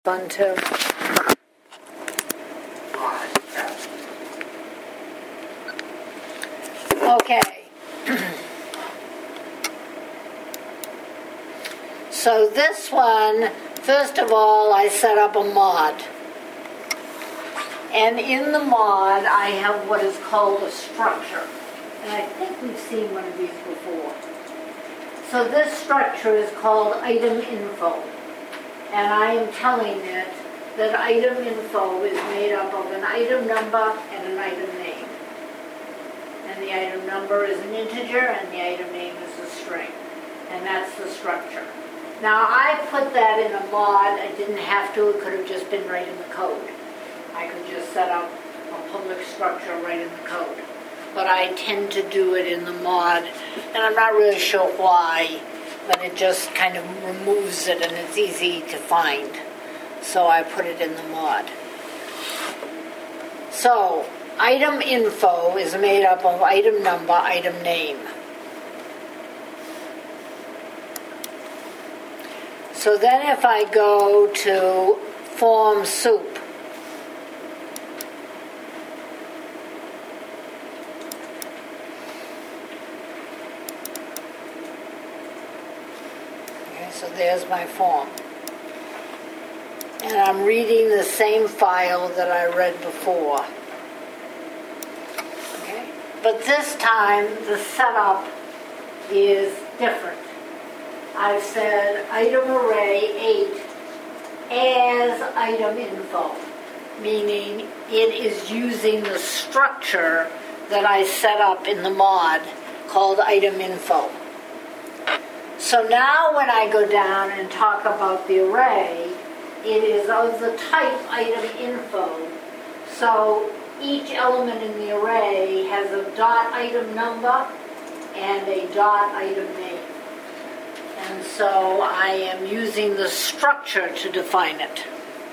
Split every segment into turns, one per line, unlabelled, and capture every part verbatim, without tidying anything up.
Fun too. Okay. So this one, first of all, I set up a mod. And in the mod, I have what is called a structure. And I think we've seen one of these before. So this structure is called item info. And I am telling it that item info is made up of an item number and an item name. And the item number is an integer and the item name is a string. And that's the structure. Now I put that in a mod. I didn't have to. It could have just been right in the code. I could just set up a public structure right in the code. But I tend to do it in the mod. And I'm not really sure why. But it just kind of removes it and it's easy to find. So I put it in the mod. So, item info is made up of item number, item name. So then if I go to form soup, so there's my form. And I'm reading the same file that I read before. Okay? But this time, the setup is different. I've said item array eight as item info, meaning it is using the structure that I set up in the mod called item info. So now when I go down and talk about the array, it is of the type item info. So each element in the array has a dot item number and a dot item name. And so I am using the structure to define it.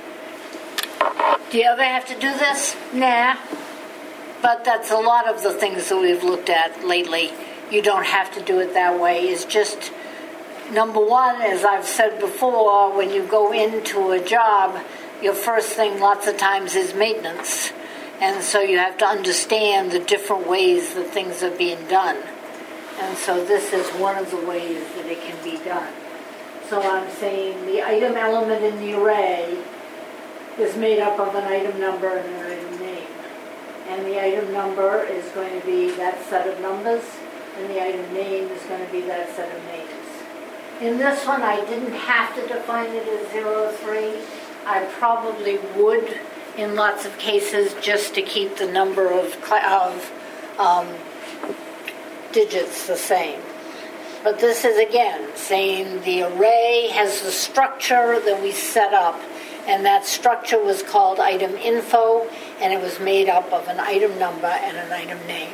Do you ever have to do this? Nah. But that's a lot of the things that we've looked at lately. You don't have to do it that way. It's just... Number one, as I've said before, when you go into a job, your first thing lots of times is maintenance. And so you have to understand the different ways that things are being done. And so this is one of the ways that it can be done. So I'm saying the item element in the array is made up of an item number and an item name. And the item number is going to be that set of numbers, and the item name is going to be that set of names. In this one, I didn't have to define it as zero three. I probably would in lots of cases just to keep the number of, of um, digits the same. But this is, again, saying the array has the structure that we set up, and that structure was called item info, and it was made up of an item number and an item name.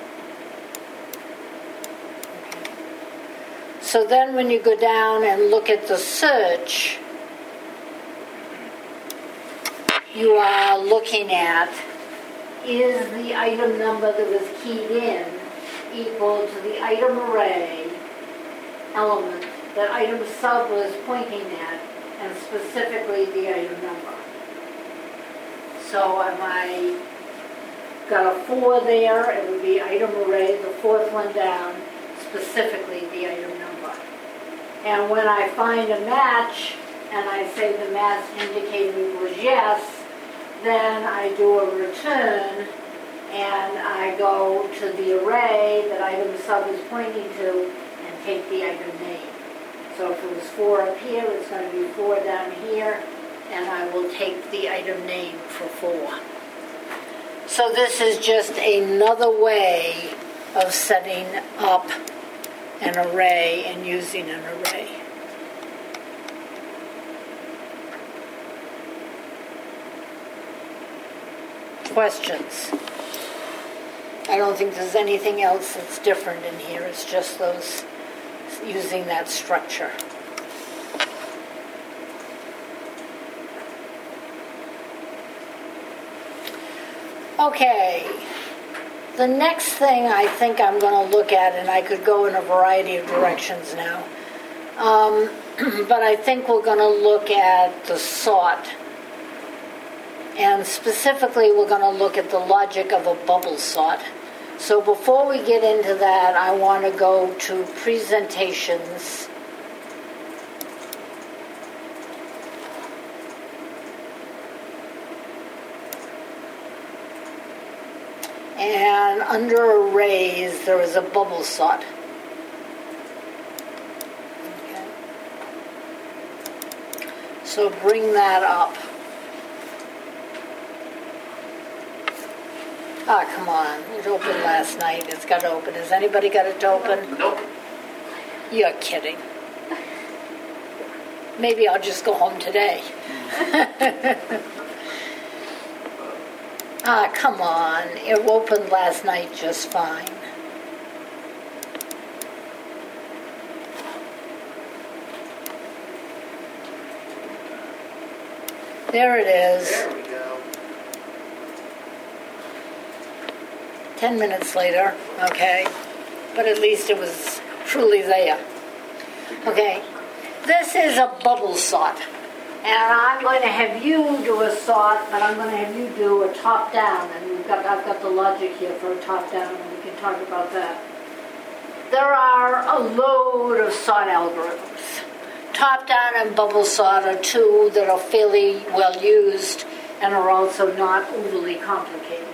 So then when you go down and look at the search, you are looking at, is the item number that was keyed in equal to the item array element that item sub was pointing at, and specifically the item number. So if I got a four there, it would be item array, the fourth one down, specifically the item number. And when I find a match, and I say the match indicated was yes, then I do a return, and I go to the array that item sub is pointing to, and take the item name. So if it was four up here, it's going to be four down here, and I will take the item name for four. So this is just another way of setting up an array and using an array. Questions? I don't think there's anything else that's different in here. It's just those using that structure. Okay. The next thing I think I'm going to look at, and I could go in a variety of directions now, um, but I think we're going to look at the sort. And specifically, we're going to look at the logic of a bubble sort. So before we get into that, I want to go to presentations. And under arrays, there is a bubble sort. Okay. So bring that up. Ah, oh, come on. It opened last night. It's got to open. Has anybody got it to open?
Nope.
You're kidding. Maybe I'll just go home today. Ah, come on. It opened last night just fine. There it is.
There we go.
Ten minutes later, okay. But at least it was truly there. Okay. This is a bubble sort. And I'm going to have you do a sort, but I'm going to have you do a top-down. And we've got, I've got the logic here for a top-down, and we can talk about that. There are a load of sort algorithms. Top-down and bubble sort are two that are fairly well used and are also not overly complicated.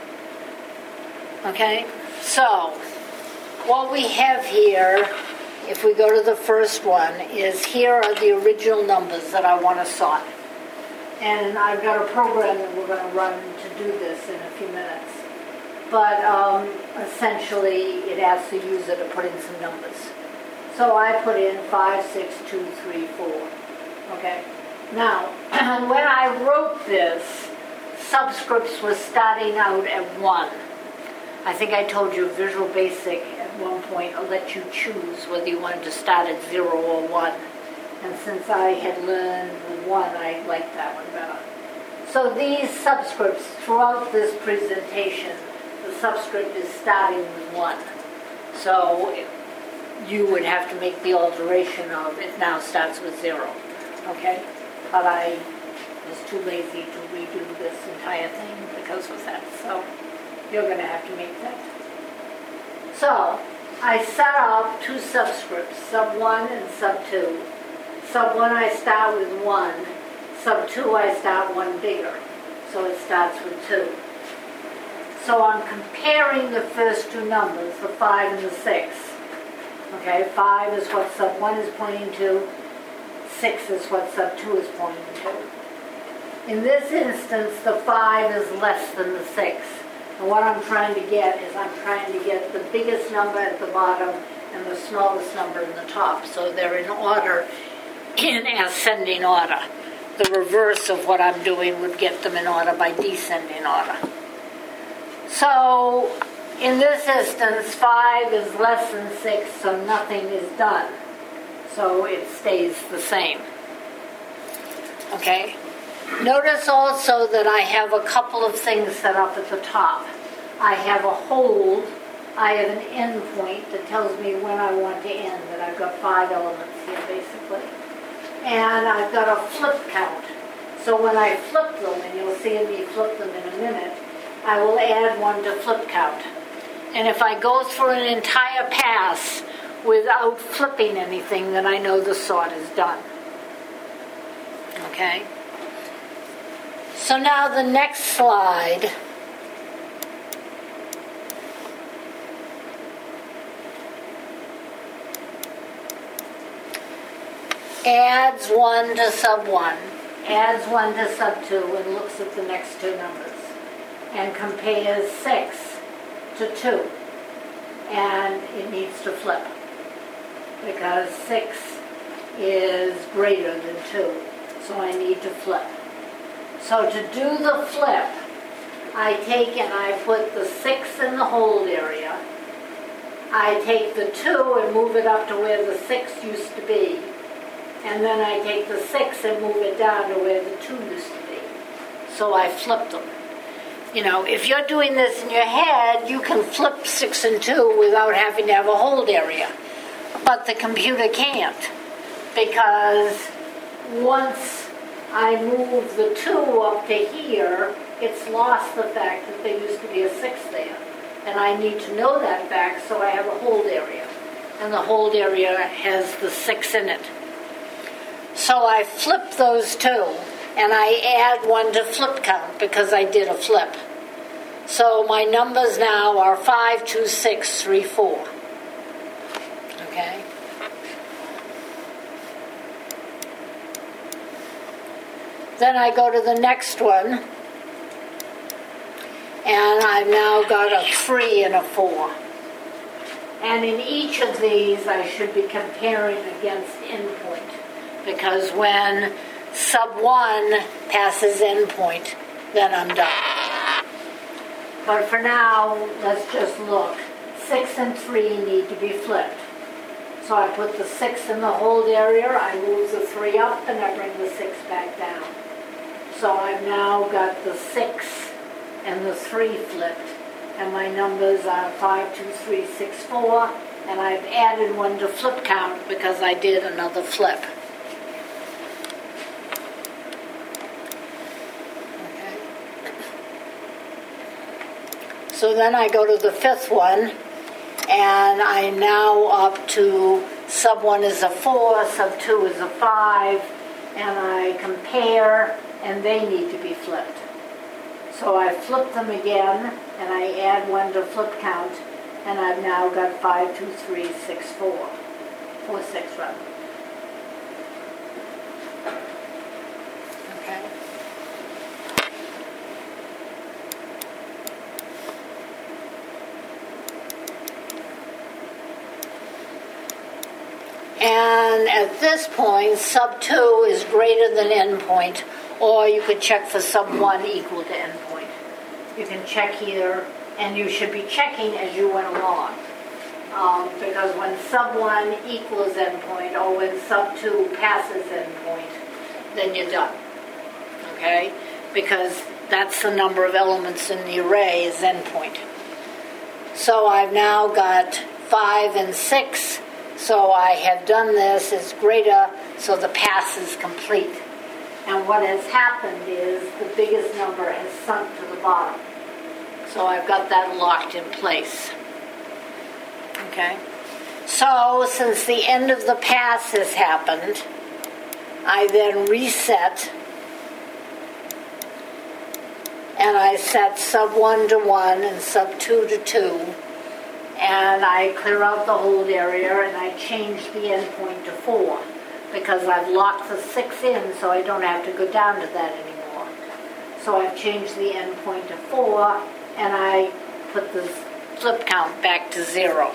Okay? So, what we have here, if we go to the first one, is here are the original numbers that I want to sort. And I've got a program that we're going to run to do this in a few minutes. But um, essentially, it asks the user to put in some numbers. So I put in five, six, two, three, four. Okay? Now, when I wrote this, subscripts were starting out at one. I think I told you Visual Basic at one point will let you choose whether you wanted to start at zero or one. And since I had learned with one, I liked that one better. So these subscripts, throughout this presentation, the subscript is starting with one. So it, you would have to make the alteration of it now starts with zero. Okay? But I was too lazy to redo this entire thing because of that. So you're going to have to make that. So I set up two subscripts, sub one and sub two. Sub one I start with one. Sub two I start one bigger. So it starts with two. So I'm comparing the first two numbers, the five and the six. Okay, five is what sub one is pointing to. six is what sub two is pointing to. In this instance, the five is less than the six. And what I'm trying to get is I'm trying to get the biggest number at the bottom and the smallest number in the top. So they're in order, in ascending order. The reverse of what I'm doing would get them in order by descending order. So in this instance, five is less than six, so nothing is done. So it stays the same. Okay? Notice also that I have a couple of things set up at the top. I have a hold, I have an end point that tells me when I want to end, and I've got five elements here basically. And I've got a flip count. So when I flip them, and you'll see me flip them in a minute, I will add one to flip count. And if I go through an entire pass without flipping anything, then I know the sort is done. Okay? So now the next slide adds one to sub one, adds one to sub two, and looks at the next two numbers, and compares six to two, and it needs to flip, because six is greater than two, so I need to flip. So to do the flip, I take and I put the six in the hold area. I take the two and move it up to where the six used to be. And then I take the six and move it down to where the two used to be. So I flip them. You know, if you're doing this in your head, you can flip six and two without having to have a hold area. But the computer can't. because once I move the two up to here, it's lost the fact that there used to be a six there. And I need to know that fact, so I have a hold area. And the hold area has the six in it. So I flip those two, and I add one to flip count because I did a flip. So my numbers now are five, two, six, three, four. Okay? Then I go to the next one, and I've now got a three and a four. And in each of these, I should be comparing against endpoint, because when sub one passes endpoint, then I'm done. But for now, let's just look. Six and three need to be flipped. So I put the six in the hold area, I move the three up, and I bring the six back down. So I've now got the six and the three flipped. And my numbers are five, two, three, six, four. And I've added one to flip count because I did another flip. Okay. So then I go to the fifth one. And I'm now up to sub one is a four, sub two is a five. And I compare, and they need to be flipped. So I flip them again, and I add one to flip count, and I've now got five, two, three, six, four. Four, six, rather. Okay. And at this point, sub two is greater than endpoint, or you could check for sub one equal to endpoint. You can check here, and you should be checking as you went along. Um, because when sub one equals endpoint, or when sub two passes endpoint, then you're done. Okay? Because that's the number of elements in the array is endpoint. So I've now got five and six. So I have done this, it's greater, so the pass is complete. And what has happened is the biggest number has sunk to the bottom. So I've got that locked in place. Okay? So since the end of the pass has happened, I then reset, and I set sub one to one and sub two to two. And I clear out the hold area, and I change the endpoint to four because I've locked the six in, so I don't have to go down to that anymore. So I've changed the endpoint to four, and I put the flip count back to zero.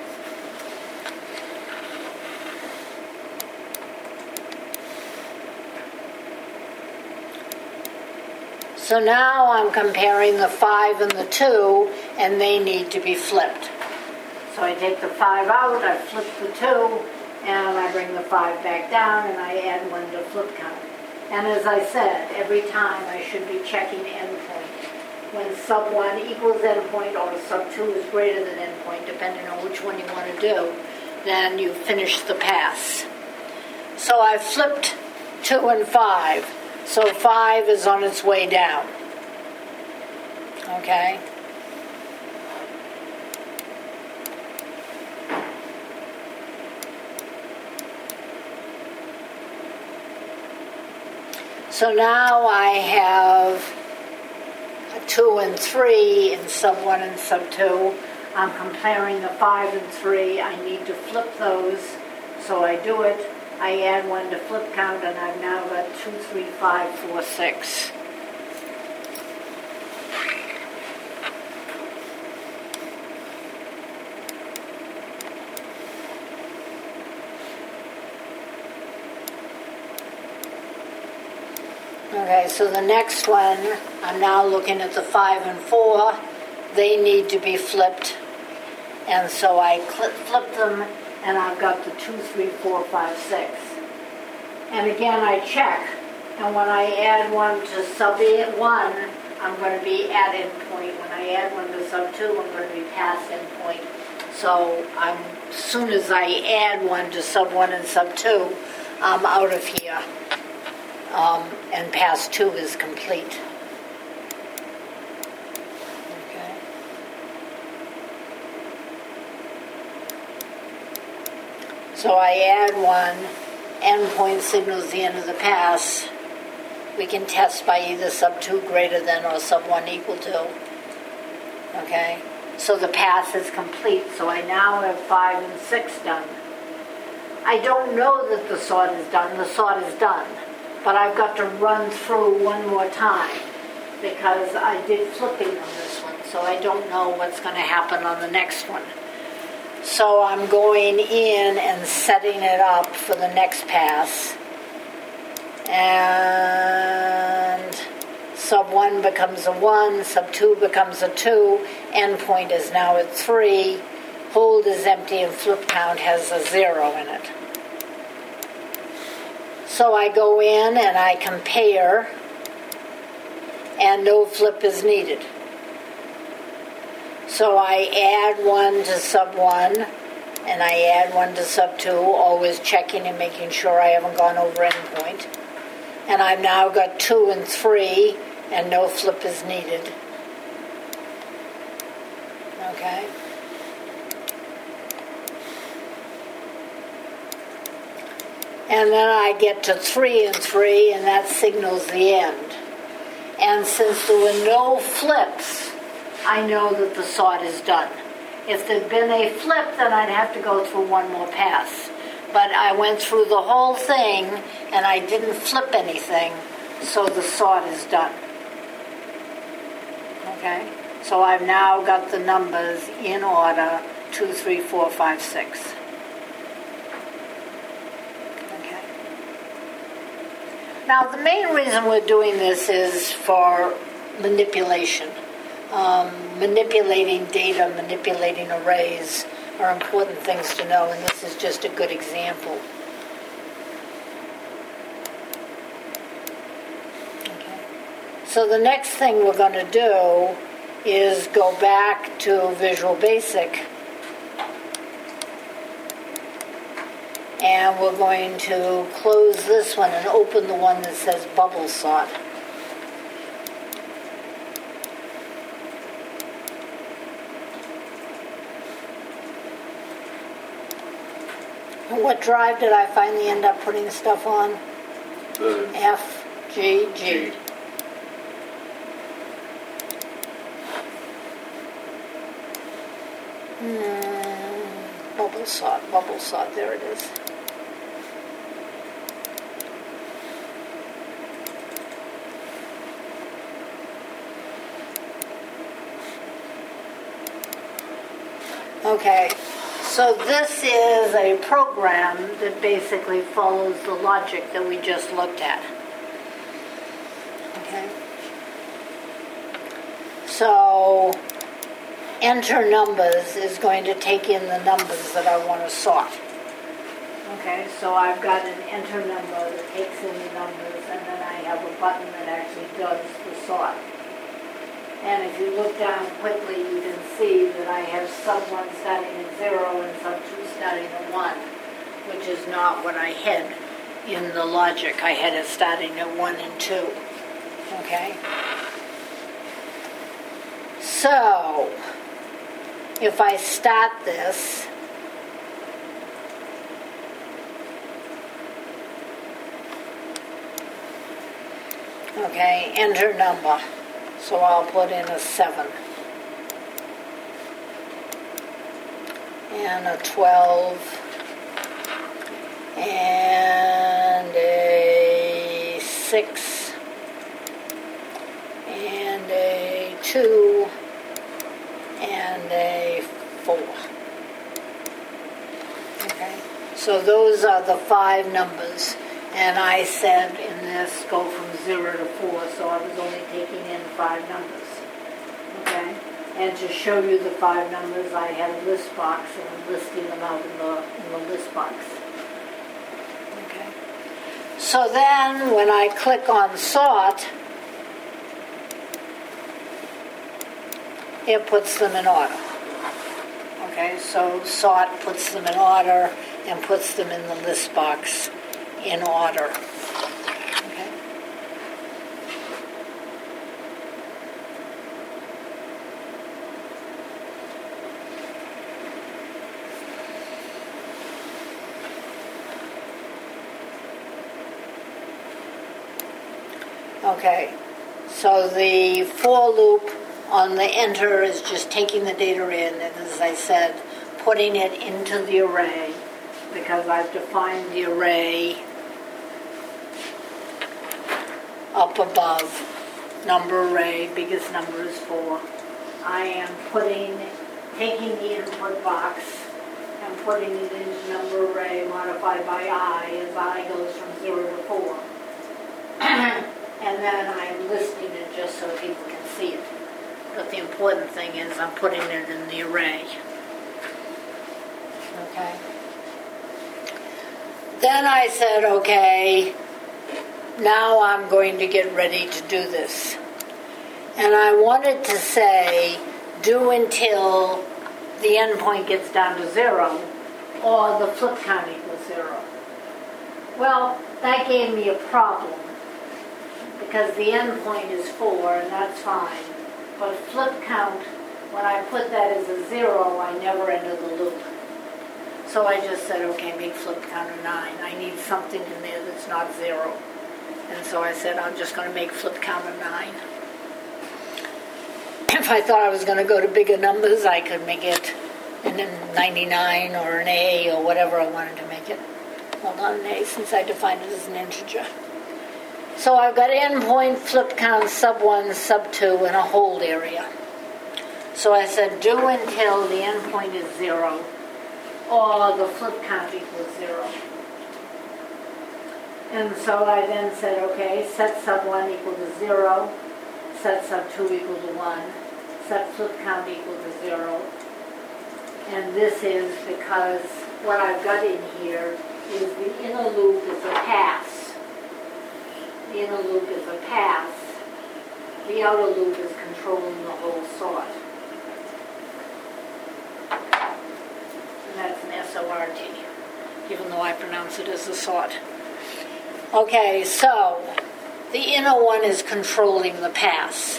So now I'm comparing the five and the two, and they need to be flipped. So I take the five out, I flip the two, and I bring the five back down, and I add one to flip count. And as I said, every time I should be checking endpoint. When sub one equals endpoint, or sub two is greater than endpoint, depending on which one you want to do, then you finish the pass. So I flipped two and five. So five is on its way down. Okay? So now I have a two and three in sub one and sub two. I'm comparing the five and three. I need to flip those, so I do it. I add one to flip count, and I've now got two, three, five, four, six. Okay, so the next one, I'm now looking at the five and four. They need to be flipped. And so I cl- flip them, and I've got the two, three, four, five, six. And again, I check. And when I add one to sub one, I'm going to be at endpoint. When I add one to sub two, I'm going to be past endpoint. So I'm, as soon as I add one to sub one and sub two, I'm out of here. Um, and pass two is complete. Okay. So I add one, endpoint signals the end of the pass. We can test by either sub two greater than or sub one equal to. Okay? So the pass is complete. So I now have five and six done. I don't know that the sort is done. The sort is done. But I've got to run through one more time because I did flipping on this one. So I don't know what's going to happen on the next one. So I'm going in and setting it up for the next pass. And sub one becomes a one, sub two becomes a two, endpoint is now at three, hold is empty, and flip count has a zero in it. So I go in and I compare, and no flip is needed. So I add one to sub one, and I add one to sub two, always checking and making sure I haven't gone over endpoint. And I've now got two and three, and no flip is needed. Okay. And then I get to three and three, and that signals the end. And since there were no flips, I know that the sort is done. If there'd been a flip, then I'd have to go through one more pass. But I went through the whole thing, and I didn't flip anything, so the sort is done. Okay? So I've now got the numbers in order, two, three, four, five, six. Okay. Now, the main reason we're doing this is for manipulation. Um, manipulating data, manipulating arrays are important things to know, and this is just a good example. Okay. So the next thing we're going to do is go back to Visual Basic, and we're going to close this one and open the one that says Bubble Sort. What drive did I finally end up putting stuff on?
The
F, G, G.
G.
Hmm, bubble sort, bubble sort, there it is. Okay. So this is a program that basically follows the logic that we just looked at. Okay. So enter numbers is going to take in the numbers that I want to sort. Okay, so I've got an enter number that takes in the numbers, and then I have a button that actually does the sort. And if you look down quickly, you can see that I have sub one starting at zero and sub two starting at one, which is not what I had in the logic. I had it starting at one and two. Okay? So, if I start this, okay, enter number. So I'll put in a seven. And a twelve. And a six. And a two. And a four. Okay. So those are the five numbers. And I said in this, go from zero to four, so I was only taking in five numbers. Okay? And to show you the five numbers, I had a list box, and I'm listing them out in the, in the list box. Okay? So then, when I click on sort, it puts them in order. Okay? So sort puts them in order and puts them in the list box in order. Okay. Okay, so the for loop on the enter is just taking the data in, and as I said, putting it into the array, because I've defined the array up above, number array, biggest number is four. I am putting, taking the input box and putting it into number array modified by I, as I goes from zero to four. And then I'm listing it just so people can see it. But the important thing is I'm putting it in the array. Okay. Then I said, okay, now I'm going to get ready to do this. And I wanted to say, do until the endpoint gets down to zero, or the flip count equals zero. Well, that gave me a problem, because the endpoint is four, and that's fine. But flip count, when I put that as a zero, I never enter the loop. So I just said, okay, make flip count a nine. I need something in there that's not zero. And so I said, I'm just going to make flip count a nine. If I thought I was going to go to bigger numbers, I could make it an ninety-nine or an A or whatever I wanted to make it. Well, not an A, since I defined it as an integer. So I've got endpoint, flip count, sub one, sub two, and a hold area. So I said do until the endpoint is zero, or the flip count equals zero. And so I then said, okay, set sub one equal to zero, set sub two equal to one, set flip count equal to zero. And this is because what I've got in here is the inner loop is a pass. The inner loop is a pass. The outer loop is controlling the whole sort. And that's an S O R T, even though I pronounce it as a sort. Okay, so the inner one is controlling the pass.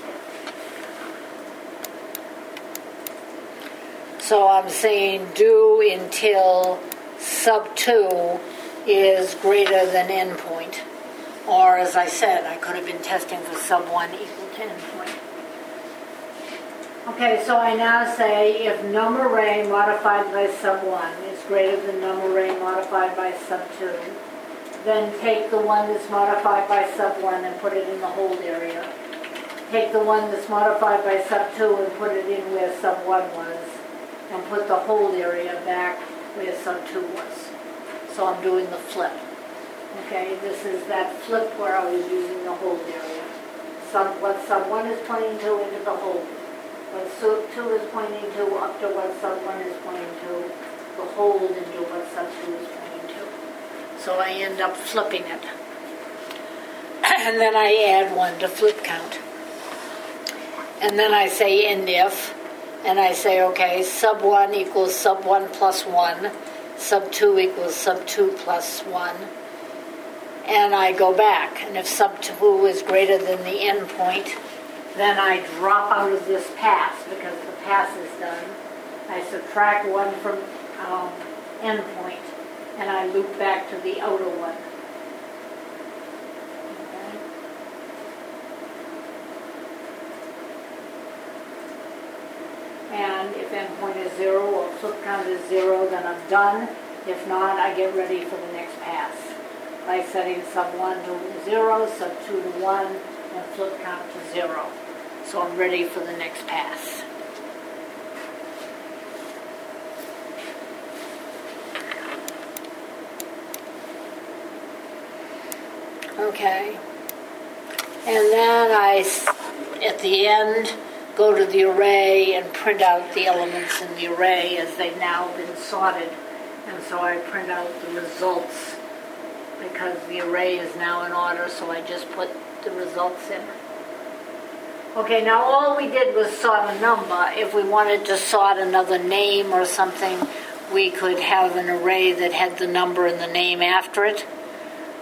So I'm saying do until sub two is greater than endpoint. Or as I said, I could have been testing for sub one equal to endpoint. Okay, so I now say if num array modified by sub one is greater than num array modified by sub two, then take the one that's modified by sub one and put it in the hold area. Take the one that's modified by sub two and put it in where sub one was, and put the hold area back where sub two was. So I'm doing the flip. Okay, this is that flip where I was using the hold area. Sub, what sub one is pointing to into the hold. What sub two is pointing to up to what sub one is pointing to, the hold into what sub two is pointing to. So I end up flipping it. And then I add one to flip count. And then I say end if, and I say, okay, sub one equals sub one plus one, sub two equals sub two plus one. And I go back, and if sub two is greater than the endpoint, then I drop out of this pass, because the pass is done. I subtract one from um, endpoint, and I loop back to the outer one. Okay. And if endpoint is zero or flip count is zero, then I'm done. If not, I get ready for the next pass by setting sub one to zero, sub two to one, and flip count to zero. So I'm ready for the next pass. Okay. And then I, at the end, go to the array and print out the elements in the array as they've now been sorted. And so I print out the results because the array is now in order, so I just put the results in. Okay, now all we did was sort a number. If we wanted to sort another name or something, we could have an array that had the number and the name after it.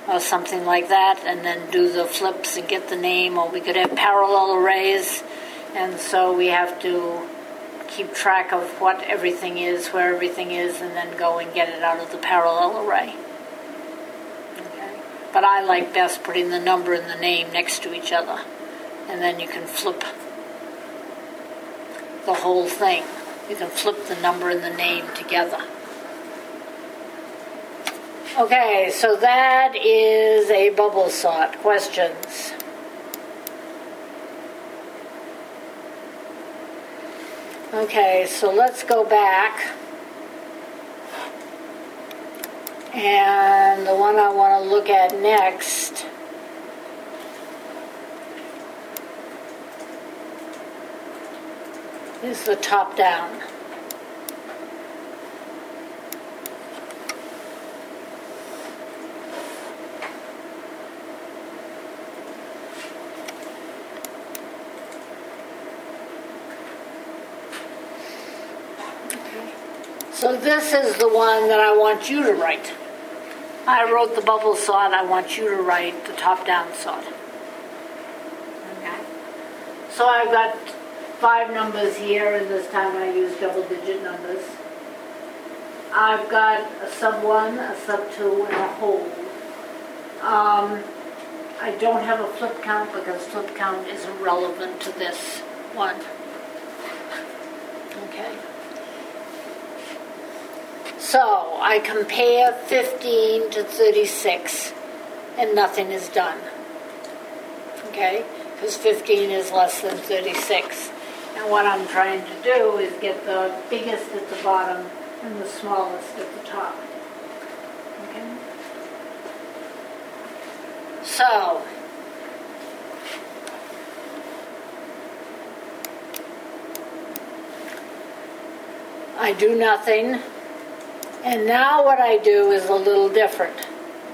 or something like that, and then do the flips and get the name, or we could have parallel arrays, and so we have to keep track of what everything is, where everything is, and then go and get it out of the parallel array. Okay. But I like best putting the number and the name next to each other, and then you can flip the whole thing. You can flip the number and the name together. Okay, so that is a bubble sort. Questions? Okay, so let's go back. And the one I want to look at next is the top down. So this is the one that I want you to write. I wrote the bubble sort, I want you to write the top-down sort. Okay. So I've got five numbers here, and this time I use double-digit numbers. I've got a sub one, a sub two, and a whole. Um, I don't have a flip count because flip count isn't relevant to this one. Okay. So I compare fifteen to thirty-six, and nothing is done. Okay? Because fifteen is less than thirty-six. And what I'm trying to do is get the biggest at the bottom and the smallest at the top. Okay? So, I do nothing. And now what I do is a little different.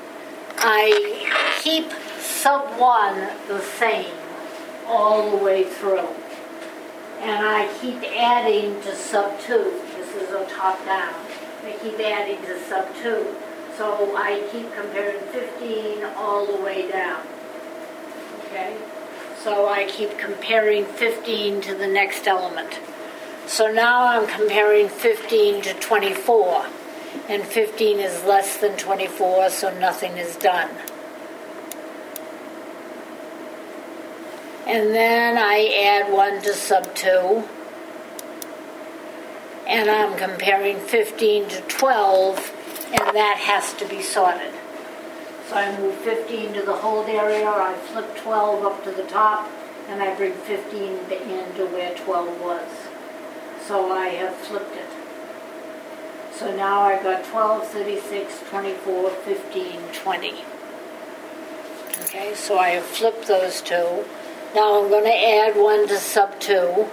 I keep sub one the same all the way through. And I keep adding to sub two. This is a top down. I keep adding to sub two. So I keep comparing fifteen all the way down. Okay? So I keep comparing fifteen to the next element. So now I'm comparing fifteen to twenty-four. And fifteen is less than twenty-four, so nothing is done. And then I add one to sub two. And I'm comparing fifteen to twelve, and that has to be sorted. So I move fifteen to the hold area, I flip twelve up to the top, and I bring fifteen in to where twelve was. So I have flipped it. So now I've got twelve, thirty-six, twenty-four, fifteen, twenty. Okay, so I have flipped those two. Now I'm going to add one to sub two.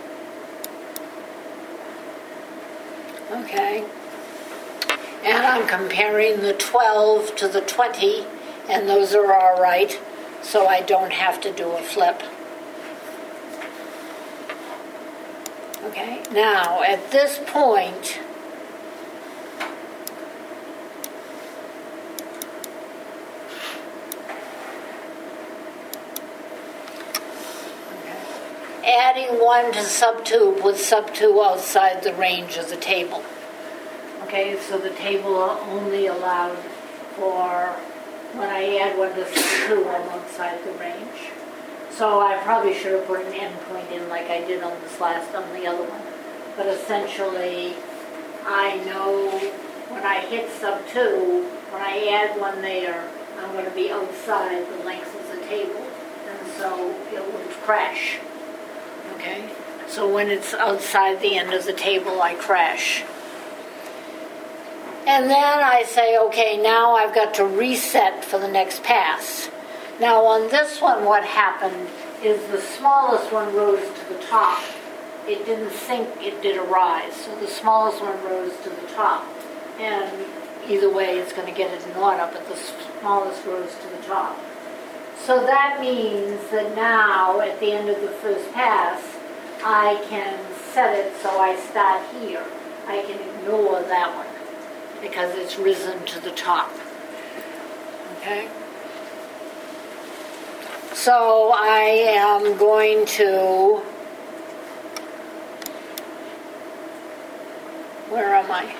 Okay. And I'm comparing the twelve to the twenty, and those are all right, so I don't have to do a flip. Okay, now at this point, adding one to sub two puts sub two outside the range of the table. Okay, so the table only allowed for when I add one to sub two, I'm outside the range. So I probably should have put an endpoint in like I did on this last, on the other one. But essentially, I know when I hit sub two, when I add one there, I'm going to be outside the length of the table. And so it would crash. Okay? So when it's outside the end of the table, I crash. And then I say, okay, now I've got to reset for the next pass. Now on this one, what happened is the smallest one rose to the top. It didn't sink, it did a rise. So the smallest one rose to the top. And either way, it's going to get it in order, but the smallest rose to the top. So that means that now, at the end of the first pass, I can set it so I start here. I can ignore that one because it's risen to the top. Okay? Okay. So I am going to, where am I?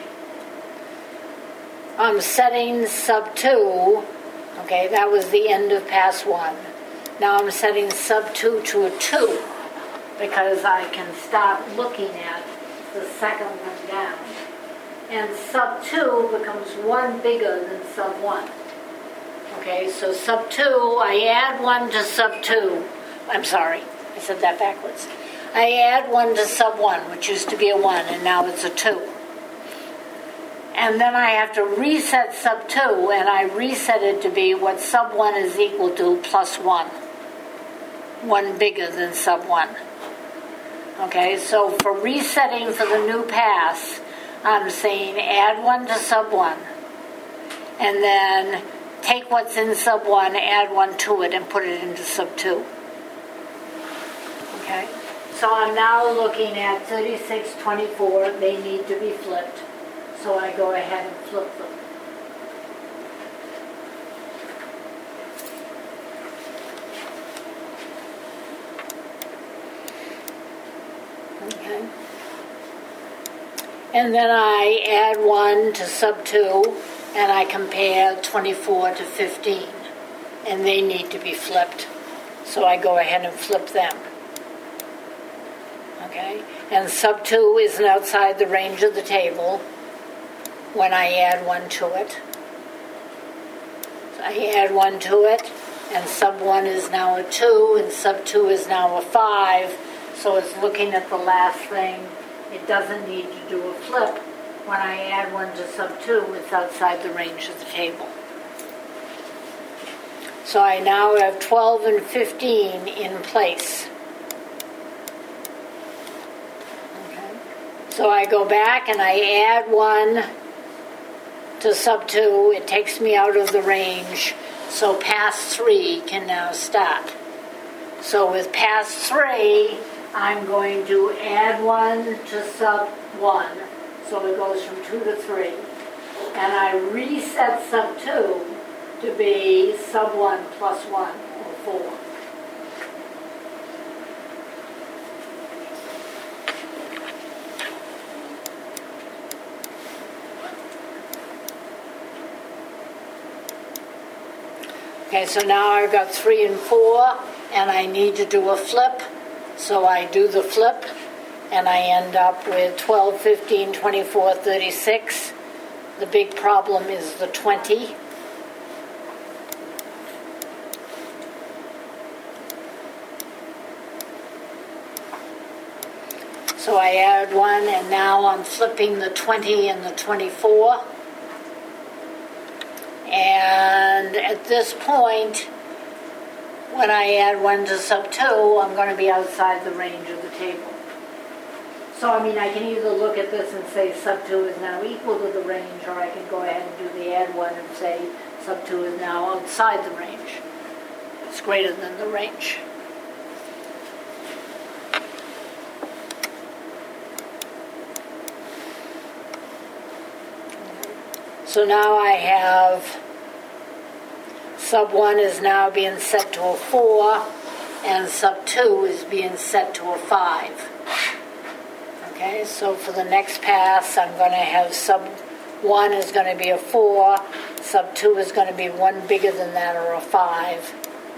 I'm setting sub two. Okay, that was the end of pass one. Now I'm setting sub two to a two because I can stop looking at the second one down. And sub two becomes one bigger than sub one. Okay, so sub two, I add one to sub two. I'm sorry, I said that backwards. I add one to sub one, which used to be a one, and now it's a two. And then I have to reset sub two, and I reset it to be what sub one is equal to plus one. One bigger than sub one. Okay, so for resetting for the new pass, I'm saying add one to sub one, and then take what's in sub one, add one to it, and put it into sub two. Okay, so I'm now looking at thirty-six, twenty-four. They need to be flipped. So I go ahead and flip them. Okay. And then I add one to sub two, and I compare twenty-four to fifteen. And they need to be flipped. So I go ahead and flip them. Okay. And sub two isn't outside the range of the table when I add one to it. So I add one to it, and sub one is now a two, and sub two is now a five. So it's looking at the last thing. It doesn't need to do a flip. When I add one to sub two, it's outside the range of the table. So I now have twelve and fifteen in place. Okay. So I go back and I add one to sub two. It takes me out of the range. So pass three can now start. So with pass three, I'm going to add one to sub one. So it goes from two to three. And I reset sub two to be sub one plus one, or four. Okay, so now I've got three and four, and I need to do a flip. So I do the flip, and I end up with twelve, fifteen, twenty-four, thirty-six. The big problem is the twenty. So I add one, and now I'm flipping the twenty and the twenty-four. And at this point, when I add one to sub two, I'm going to be outside the range of the table. So, I mean, I can either look at this and say sub two is now equal to the range, or I can go ahead and do the add one and say sub two is now outside the range. It's greater than the range. So now I have sub one is now being set to a four, and sub two is being set to a five. Okay, so for the next pass, I'm going to have sub one is going to be a four, sub two is going to be one bigger than that, or a five.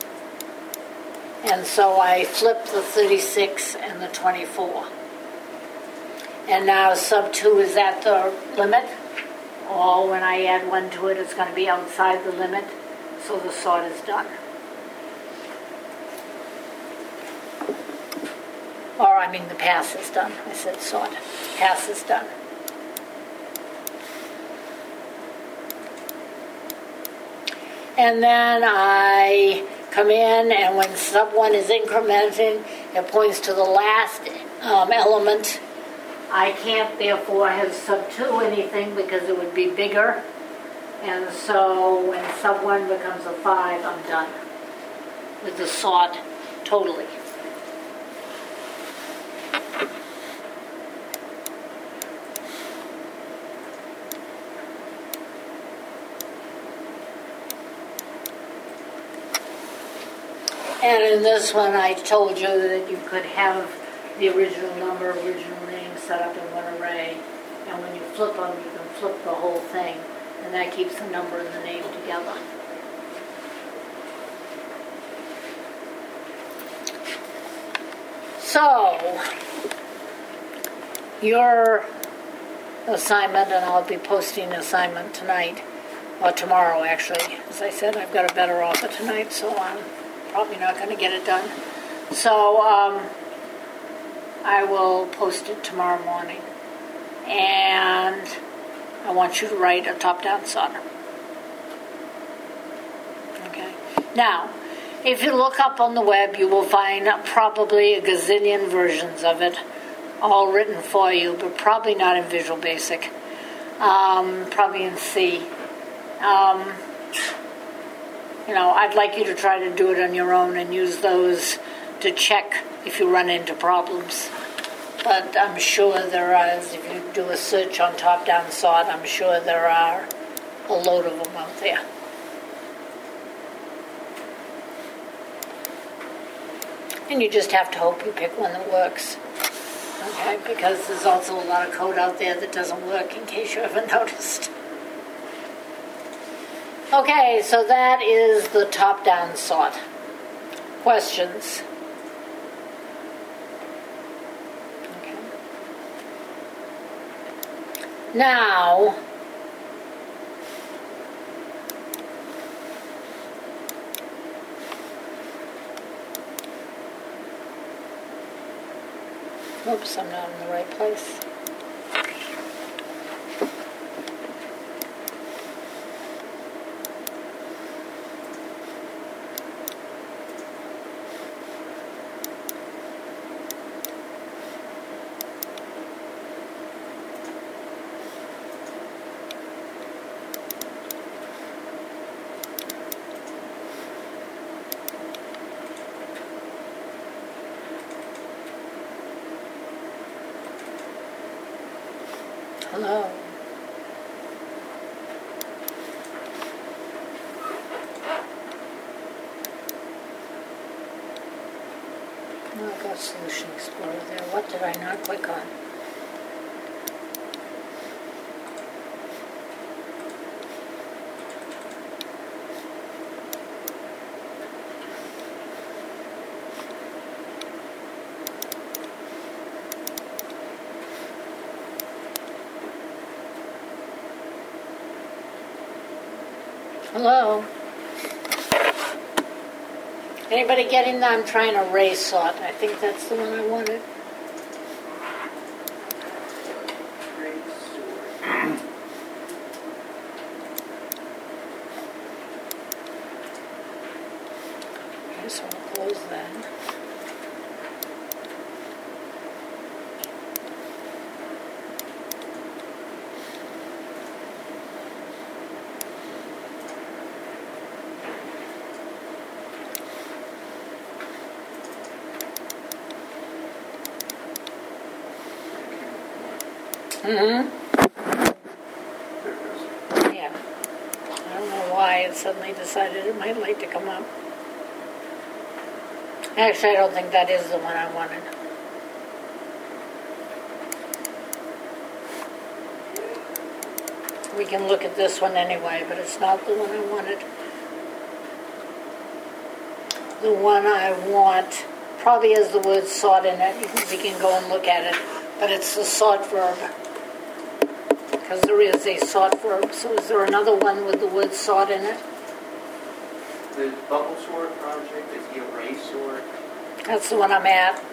And so I flip the thirty-six and the twenty-four. And now sub two is at the limit. Or when I add one to it, it's going to be outside the limit, so the sort is done. Or, I mean, the pass is done. I said sort. Pass is done. And then I come in, and when sub one is incrementing, it points to the last um, element. I can't, therefore, have sub two anything because it would be bigger. And so when sub one becomes a five, I'm done with the sort totally. And in this one, I told you that you could have the original number, original name set up in one array. And when you flip them, you can flip the whole thing. And that keeps the number and the name together. So, your assignment, and I'll be posting an assignment tonight, or tomorrow actually. As I said, I've got a better offer tonight, so I'm probably not going to get it done. So, um, I will post it tomorrow morning. And I want you to write a top-down sort. Okay. Now, if you look up on the web, you will find probably a gazillion versions of it, all written for you, but probably not in Visual Basic. Um, probably in C. Um, you know, I'd like you to try to do it on your own and use those to check if you run into problems. But I'm sure there are, if you do a search on top-down sort, I'm sure there are a load of them out there. And you just have to hope you pick one that works. Okay, because there's also a lot of code out there that doesn't work, in case you haven't noticed. Okay, so that is the top-down sort. Questions? Okay. Now, oops, I'm not in the right place. Hello. Oh, I've got Solution Explorer there. What did I not click on? Hello? Anybody getting that? I'm trying to ray sort. I think that's the one I wanted. Okay, so I'll close that. Mm-hmm. Yeah. I don't know why it suddenly decided it might like to come up. Actually, I don't think that is the one I wanted. We can look at this one anyway, but it's not the one I wanted. The one I want probably has the word sort in it. We can go and look at it. But it's the sort verb. Because there is a sort verb. So is there another one with the word sort in it?
The bubble sort project is the array sort.
That's the one I'm at.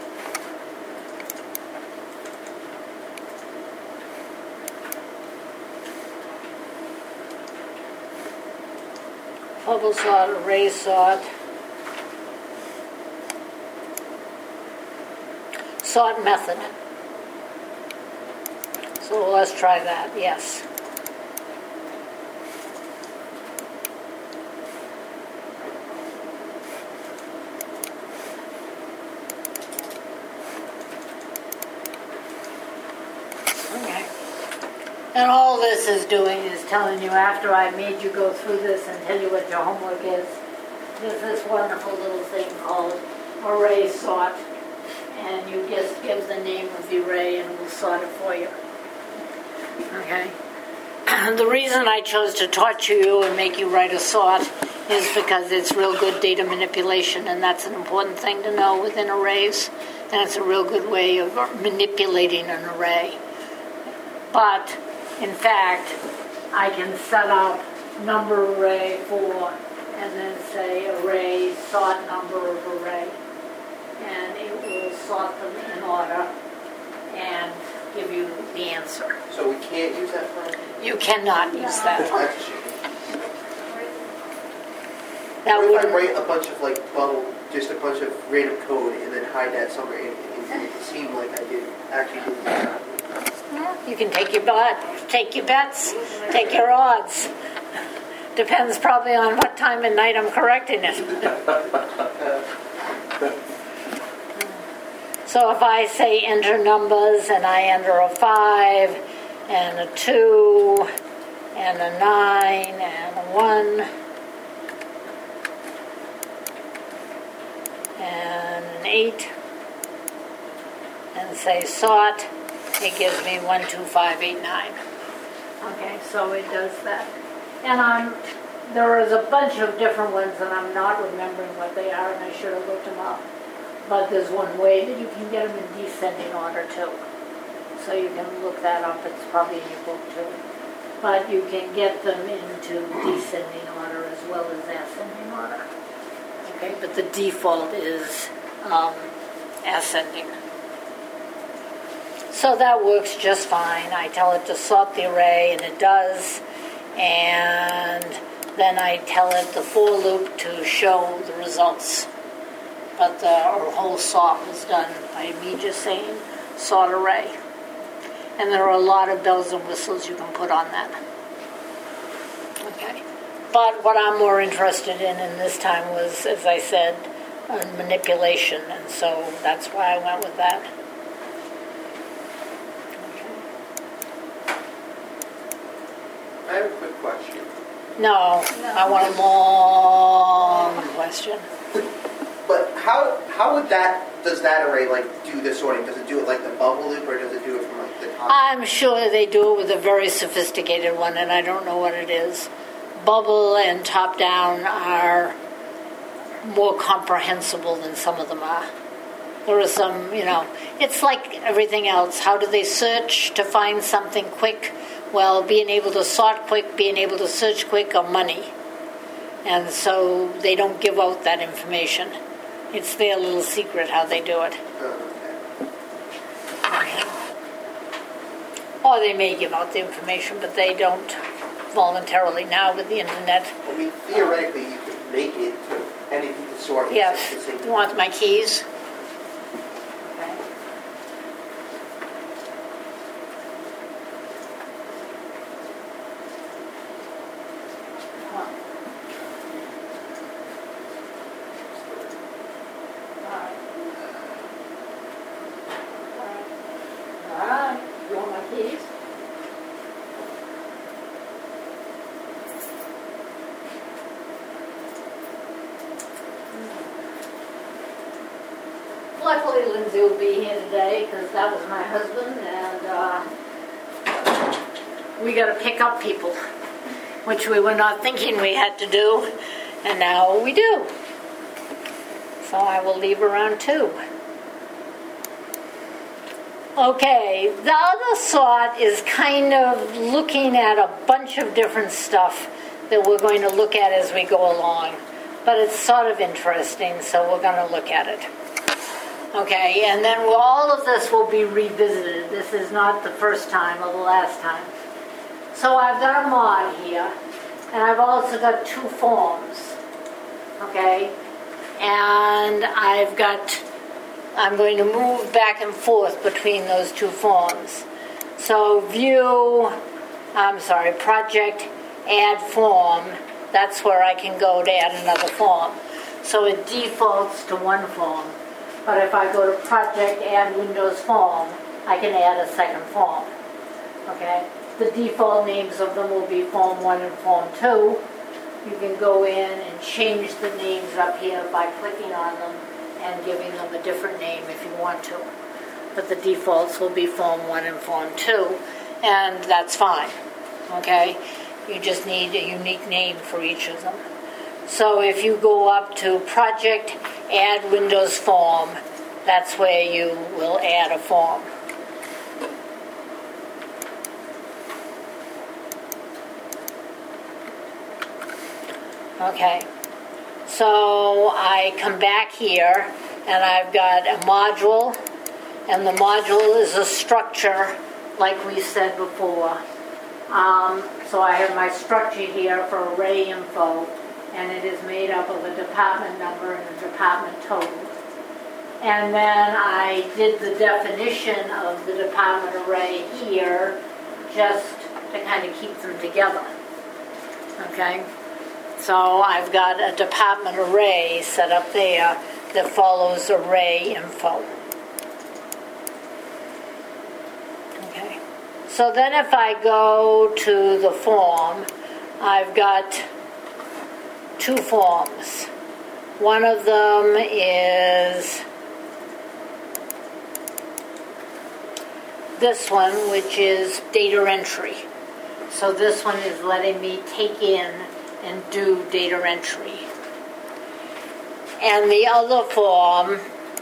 Bubble sort, array sort. Sort method. So let's try that, yes. Okay. And all this is doing is telling you after I made you go through this and tell you what your homework is, there's this wonderful little thing called array sort, and you just give the name of the array and it will sort it for you. Okay? The reason I chose to torture you and make you write a sort is because it's real good data manipulation, and that's an important thing to know within arrays, and it's a real good way of manipulating an array. But, in fact, I can set up number array for, and then say array sort number of array, and it will sort them in order and give you the answer.
So we can't use that for?
You cannot use that.
That's a shame.
That
What if I
would,
write a bunch of like bubble, just a bunch of random code and then hide that somewhere and, and make it seem like I did actually do that?
you can take your bet, take your bets, take your odds. Depends probably on what time at night I'm correcting it. So if I say enter numbers and I enter a five and a two and a nine and a one and an eight and say sort, it gives me one, two, five, eight, nine. Okay, so it does that. And I'm, there is a bunch of different ones and I'm not remembering what they are and I should have looked them up. But there's one way that you can get them in descending order too. So you can look that up, it's probably in your book too. But you can get them into descending order as well as ascending order. Okay, but the default is um, ascending. So that works just fine. I tell it to sort the array and it does. And then I tell it the for loop to show the results. But the whole sort was done by me just saying sort array. And there are a lot of bells and whistles you can put on that. Okay. But what I'm more interested in in this time was, as I said, uh, manipulation. And so that's why I went with that.
I have a quick question.
No, I want a long question.
But how how would that, does that array like do the sorting? Does it do it like the bubble loop or does it do it from like the top?
I'm sure they do it with a very sophisticated one, and I don't know what it is. Bubble and top down are more comprehensible than some of them are. There are some, you know, it's like everything else. How do they search to find something quick? Well, being able to sort quick, being able to search quick are money. And so they don't give out that information. It's their little secret how they do it.
Okay.
Or they may give out the information, but they don't voluntarily now with the internet.
I mean, theoretically, you could make it to anything to sort.
Yes.
It's the same.
You want my keys? Okay. Huh. All right. All right. All right. You want my keys? Luckily, Lindsay will be here today because that was my husband, and uh, we got to pick up people, which we were not thinking we had to do, and now we do. So I will leave around two. Okay, the other sort is kind of looking at a bunch of different stuff that we're going to look at as we go along, but it's sort of interesting, so we're going to look at it. Okay, and then we'll, all of this will be revisited. This is not the first time or the last time. So I've got a mod here, and I've also got two forms. Okay, and I've got, I'm going to move back and forth between those two forms. So view, I'm sorry, project, add form, that's where I can go to add another form. So it defaults to one form. But if I go to Project, Add Windows Form, I can add a second form. Okay? The default names of them will be Form one and Form two. You can go in and change the names up here by clicking on them and giving them a different name if you want to. But the defaults will be Form one and Form two, and that's fine, okay? You just need a unique name for each of them. So if you go up to Project, Add Windows Form, that's where you will add a form. Okay, so I come back here and I've got a module, and the module is a structure like we said before. Um, so I have my structure here for array info, and it is made up of a department number and a department total. And then I did the definition of the department array here just to kind of keep them together. Okay? So I've got a department array set up there that follows array info. Okay. So then if I go to the form, I've got two forms. One of them is this one, which is data entry. So this one is letting me take in and do data entry. And the other form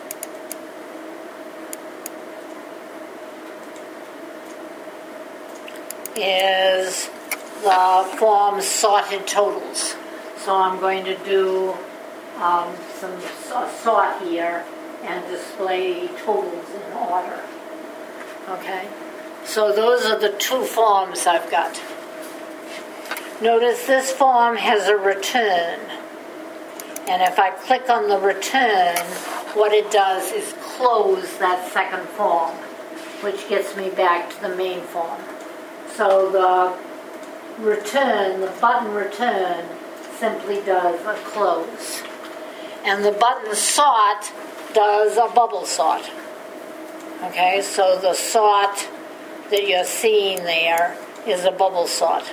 is the form sorted totals. So I'm going to do um, some uh, sort here and display totals in order. Okay? So those are the two forms I've got. Notice this form has a return, and if I click on the return, what it does is close that second form, which gets me back to the main form. So the return, the button return, simply does a close. And the button sort does a bubble sort. Okay, so the sort that you're seeing there is a bubble sort.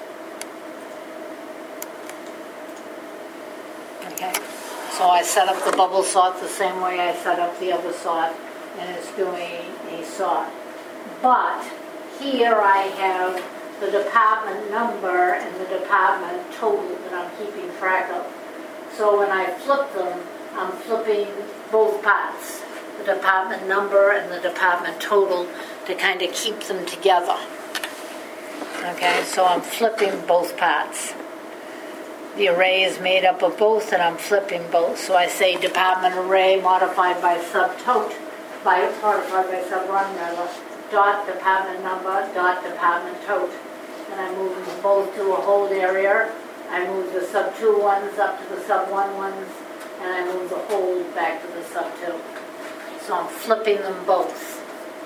Okay, so I set up the bubble sort the same way I set up the other sort, and it's doing a sort. But here I have the department number and the department total that I'm keeping track of. So when I flip them, I'm flipping both parts, the department number and the department total, to kind of keep them together. Okay, so I'm flipping both parts. The array is made up of both, and I'm flipping both. So I say department array modified by subtote, by modified by subrun rather, dot department number, dot department tote. And I move them both to a hold area. I move the sub two ones up to the sub one ones, and I move the hold back to the sub two. So I'm flipping them both.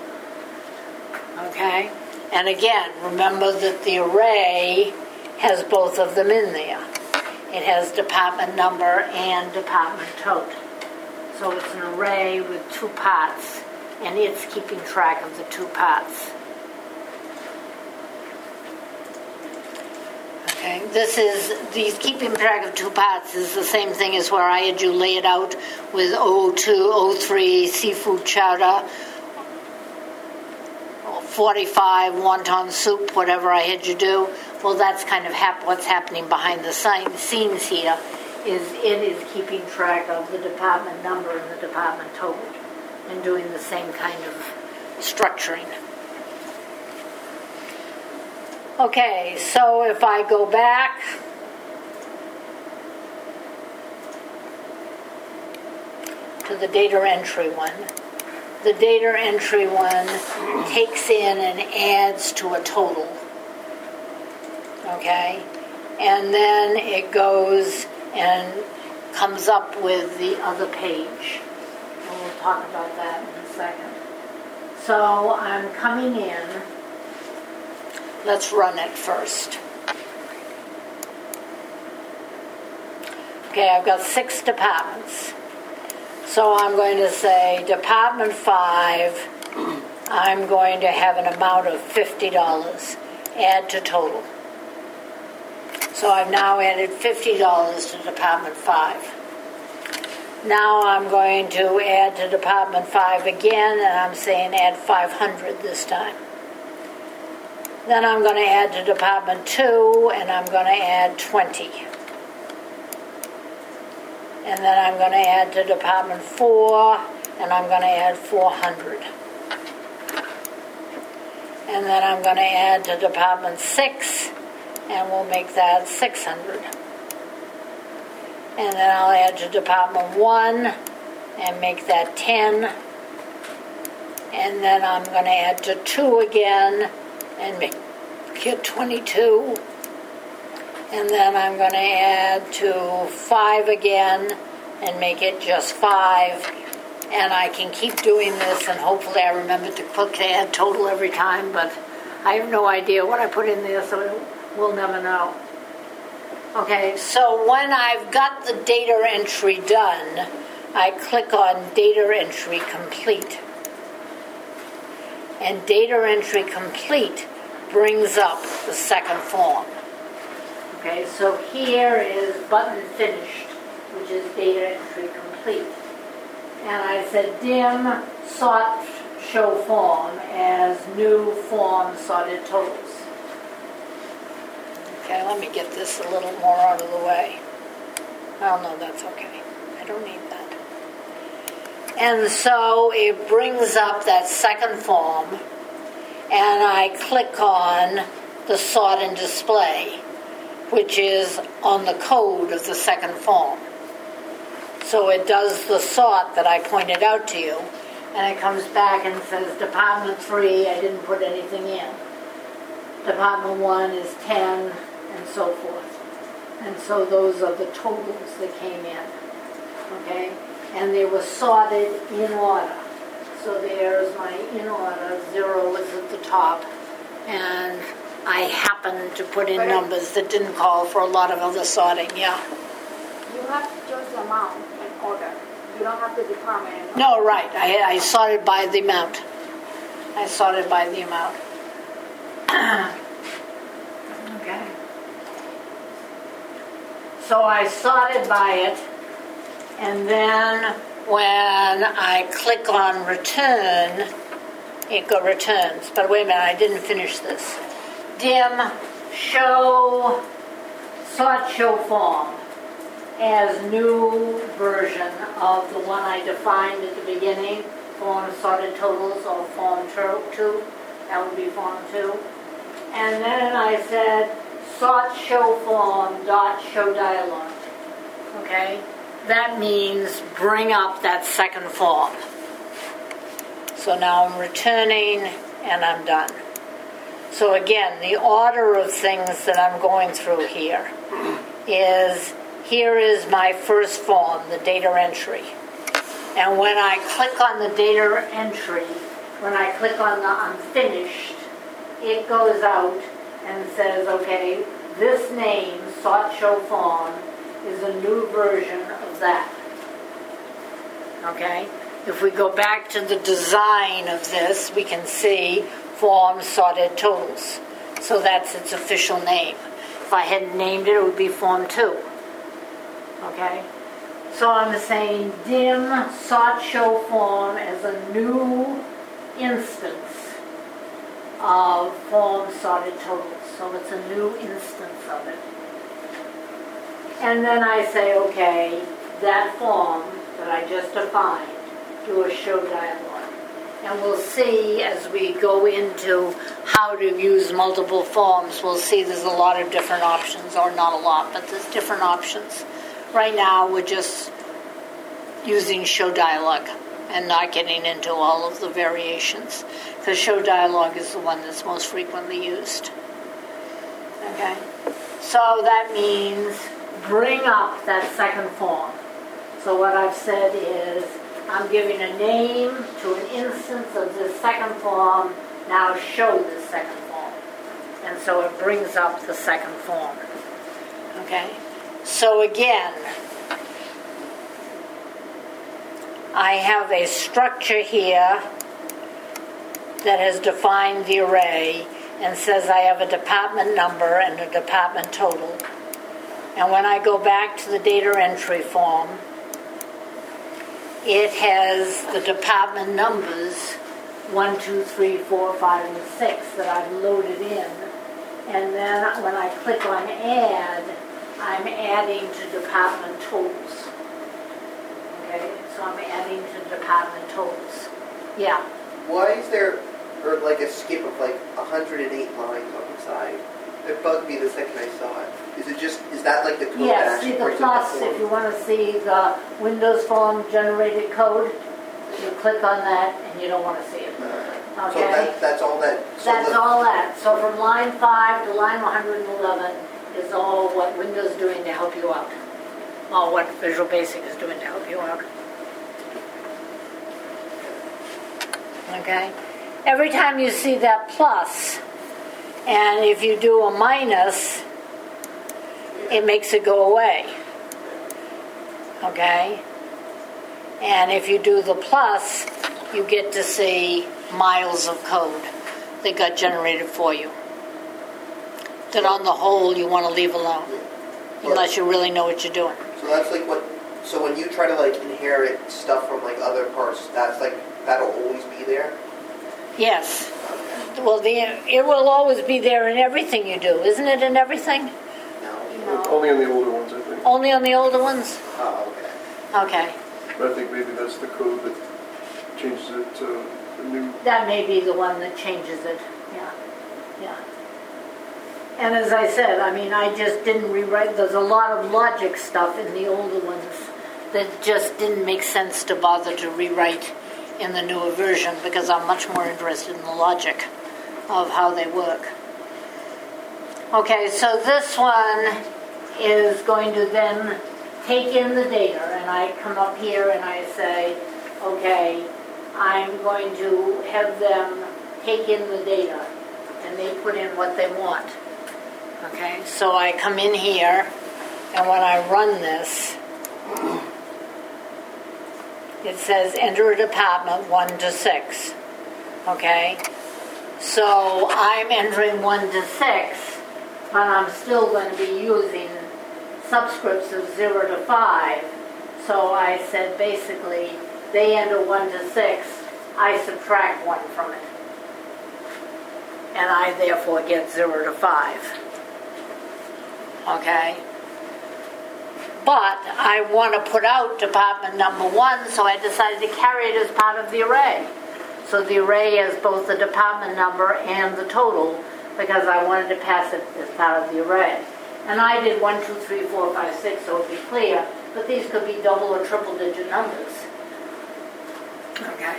Okay? And again, remember that the array has both of them in there. It has department number and department tote. So it's an array with two parts, and it's keeping track of the two parts. Okay, this is, these keeping track of two parts is the same thing as where I had you lay it out with oh two, oh three, seafood chowder, forty-five, wonton soup, whatever I had you do. Well, that's kind of hap- what's happening behind the scenes here, is it is keeping track of the department number and the department total and doing the same kind of structuring. Okay, so if I go back to the data entry one, the data entry one takes in and adds to a total. Okay, and then it goes and comes up with the other page, and we'll talk about that in a second. So I'm coming in. Let's run it first. Okay, I've got six departments. So I'm going to say Department five, I'm going to have an amount of fifty dollars. Add to total. So I've now added fifty dollars to Department five. Now I'm going to add to Department five again, and I'm saying add five hundred this time. Then I'm going to add to Department two, and I'm going to add twenty. And then I'm going to add to Department four, and I'm going to add four hundred. And then I'm going to add to Department six, and we'll make that six hundred. And then I'll add to Department one, and make that ten. And then I'm going to add to two again, and make it twenty-two. And then I'm going to add to five again and make it just five. And I can keep doing this, and hopefully I remember to click add total every time, but I have no idea what I put in there, so we'll never know. Okay, so when I've got the data entry done, I click on Data Entry Complete. And Data Entry Complete brings up the second form. Okay, so here is button finished, which is data entry complete. And I said dim sort show form as new form sorted totals. Okay, let me get this a little more out of the way. Oh no, that's okay. I don't need that. And so it brings up that second form, and I click on the sort and display, which is on the code of the second form. So it does the sort that I pointed out to you, and it comes back and says Department three, I didn't put anything in. Department one is ten, and so forth. And so those are the totals that came in. Okay? And they were sorted in order. So there's my in order, zero is at the top, and I happened to put in numbers that didn't call for a lot of other sorting, yeah.
You have to choose the amount in order. You don't have the department.
No, right. I, I sorted by the amount. I sorted by the amount. Okay. So I sorted by it, and then when I click on return, it go returns. But wait a minute, I didn't finish this. Dim show sort show form as new version of the one I defined at the beginning, form sorted totals, or form two. That would be form two. And then I said sort show form dot show dialog. Okay? That means bring up that second form. So now I'm returning, and I'm done. So again, the order of things that I'm going through here is, here is my first form, the data entry. And when I click on the data entry, when I click on the unfinished, it goes out and says, okay, this name, sort show form, is a new version of that. Okay? If we go back to the design of this, we can see form sorted totals. So that's its official name. If I hadn't named it, it would be form two. Okay? So I'm saying dim sort show form as a new instance of form sorted totals. So it's a new instance of it. And then I say, okay, that form that I just defined, do a show dialog. And we'll see as we go into how to use multiple forms, we'll see there's a lot of different options, or not a lot, but there's different options. Right now we're just using show dialog and not getting into all of the variations, because show dialog is the one that's most frequently used. Okay? So that means bring up that second form. So what I've said is, I'm giving a name to an instance of this second form, now show this second form. And so it brings up the second form. Okay? So again, I have a structure here that has defined the array and says I have a department number and a department total. And when I go back to the data entry form, it has the department numbers, one, two, three, four, five, and six that I've loaded in. And then when I click on add, I'm adding to department totals. Okay, so I'm adding to department totals. Yeah.
Why is there, or like a skip of like one hundred eight lines on the side? It bugged me the second I saw it. Is it just, is that like the code that
Yes,
actually
see the
brings up
plus,
the
if you
form?
want to see the Windows form generated code, you click on that and you don't want to see it.
Uh, So
Okay?
that, that's all that. so
That's
the-
all that. So from line five to line one hundred eleven is all what Windows is doing to help you out. Or what Visual Basic is doing to help you out. Okay? Every time you see that plus, and if you do a minus, it makes it go away. Okay? And if you do the plus, you get to see miles of code that got generated for you. That on the whole you want to leave alone, unless you really know what you're doing.
So that's like what, so when you try to like inherit stuff from like other parts, that's like, that'll always be there?
Yes.
Okay.
Well, the it will always be there in everything you do, isn't it? In everything?
No.
No.
Only on the older ones, I think.
Only on the older ones.
Oh, okay.
Okay.
But I think maybe that's the code that changes it to the new.
That may be the one that changes it. Yeah. Yeah. And as I said, I mean, I just didn't rewrite. There's a lot of logic stuff in the older ones that just didn't make sense to bother to rewrite in the newer version because I'm much more interested in the logic of how they work. Okay, so this one is going to then take in the data, and I come up here and I say, okay, I'm going to have them take in the data, and they put in what they want. Okay, so I come in here, and when I run this, it says enter a department one to six. Okay, so I'm entering one to six, but I'm still going to be using subscripts of zero to five. So I said basically they enter one to six, I subtract one from it, and I therefore get zero to five. Okay. But I want to put out department number one, so I decided to carry it as part of the array. So the array has both the department number and the total, because I wanted to pass it as part of the array. And I did one, two, three, four, five, six, so it would be clear, but these could be double or triple digit numbers. Okay.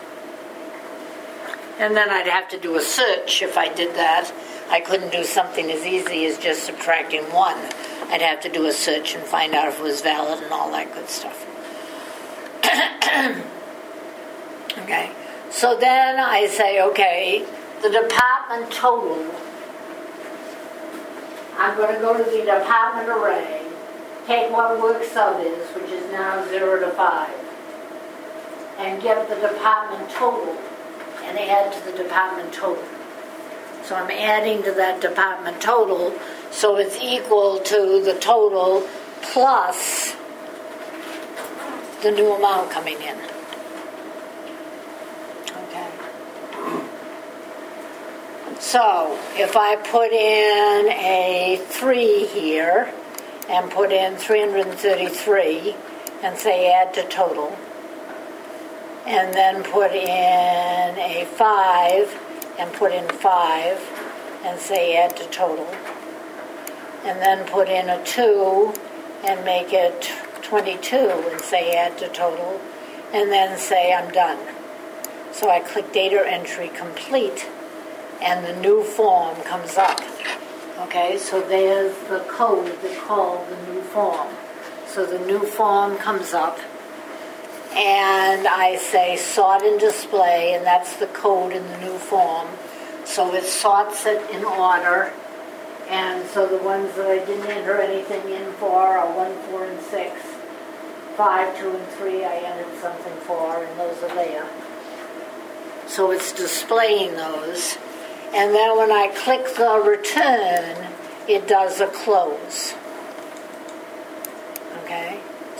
And then I'd have to do a search if I did that. I couldn't do something as easy as just subtracting one. I'd have to do a search and find out if it was valid and all that good stuff. Okay. So then I say, okay, the department total, I'm going to go to the department array, take what work sub is, which is now zero to five, and get the department total and add to the department total. So I'm adding to that department total, so it's equal to the total plus the new amount coming in. Okay. So if I put in a three here and put in three hundred thirty-three and say add to total, and then put in a five and put in five and say add to total, and then put in a two and make it twenty-two and say add to total, and then say I'm done. So I click data entry complete, and the new form comes up. Okay, so there's the code that called the new form. So the new form comes up, and I say sort and display, and that's the code in the new form. So it sorts it in order, and so the ones that I didn't enter anything in for are one, four, and six. Five, two, and three I entered something for, and those are there. So it's displaying those. And then when I click the return, it does a close.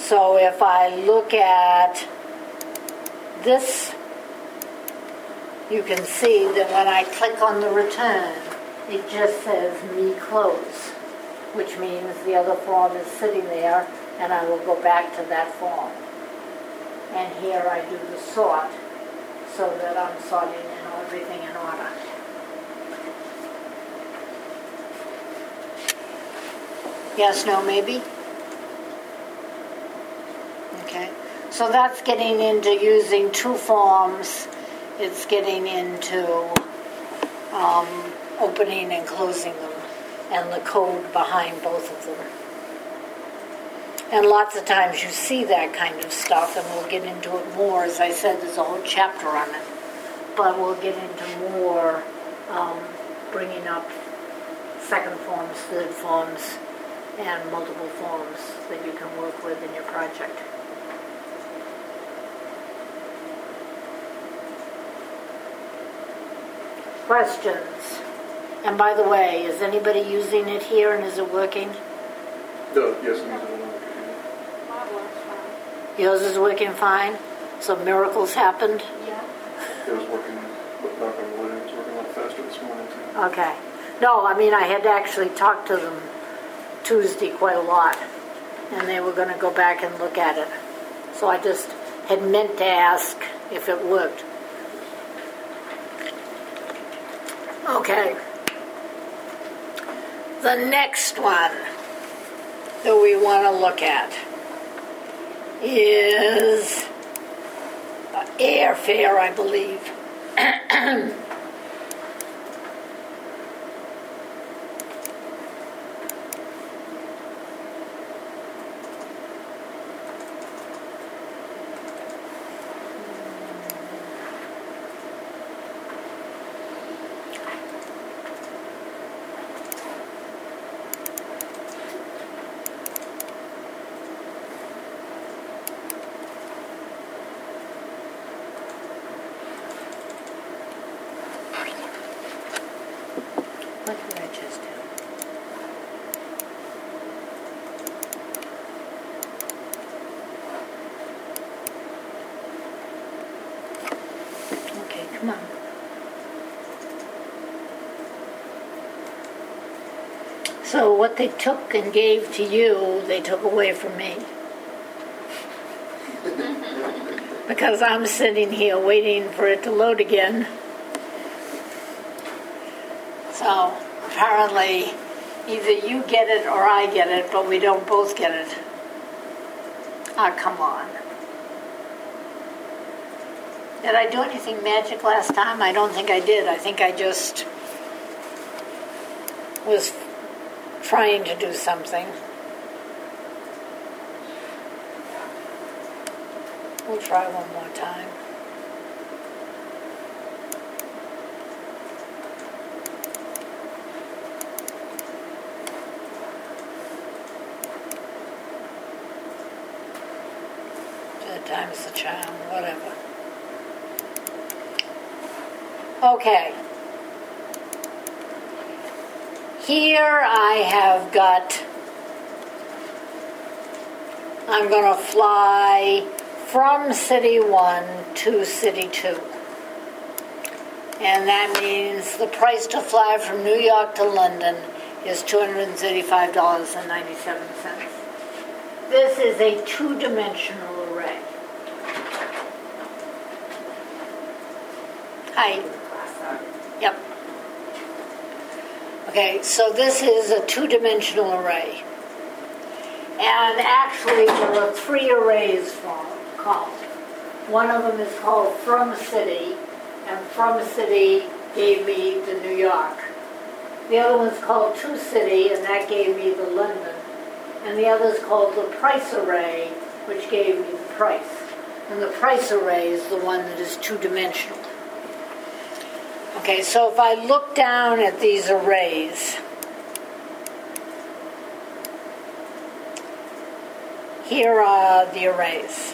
So if I look at this, you can see that when I click on the return, it just says me close, which means the other form is sitting there and I will go back to that form. And here I do the sort so that I'm sorting in everything in order. Yes, no, maybe? Okay. So that's getting into using two forms. It's getting into um, opening and closing them and the code behind both of them. And lots of times you see that kind of stuff, and we'll get into it more. As I said, there's a whole chapter on it. But we'll get into more um, bringing up second forms, third forms, and multiple forms that you can work with in your project. Questions? And by the way, is anybody using it here and is it working?
No, yes, I'm using it.
Mine works fine.
Yours is working fine? So miracles happened?
Yeah.
It was working, but knock on wood, it was working a lot faster this morning too.
Okay. No, I mean, I had actually talked to them Tuesday quite a lot, and they were going to go back and look at it. So I just had meant to ask if it worked. Okay. The next one that we want to look at is airfare, I believe. What did I just do? Okay, come on. So what they took and gave to you, they took away from me. Because I'm sitting here waiting for it to load again. So apparently either you get it or I get it, but we don't both get it. Ah, come on. Did I do anything magic last time? I don't think I did. I think I just was trying to do something. We'll try one more time. Third time's the charm, whatever. Okay. Here I have got, I'm going to fly from City one to City two. And that means the price to fly from New York to London is two hundred thirty-five dollars and ninety-seven cents. This is a two-dimensional array. Hi. Yep. Okay, so this is a two-dimensional array. And actually there are three arrays from, called. One of them is called From City, and From City gave me the New York. The other one's called To City, and that gave me the London. And the other is called the Price Array, which gave me the price. And the price array is the one that is two-dimensional. Okay, so if I look down at these arrays, here are the arrays.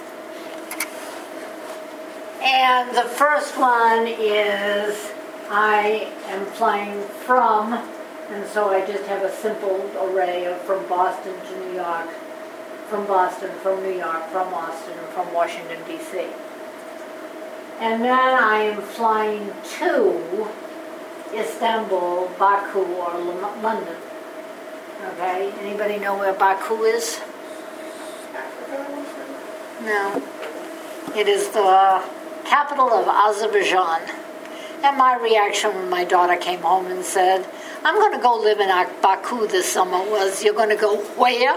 And the first one is I am flying from, and so I just have a simple array of from Boston to New York, from Boston, from New York, from Austin, and from Washington, D C. And then I am flying to Istanbul, Baku, or L- London. Okay, anybody know where Baku is?
Africa, I want to say.
No. It is the capital of Azerbaijan. And my reaction when my daughter came home and said, I'm going to go live in Baku this summer was, you're going to go where?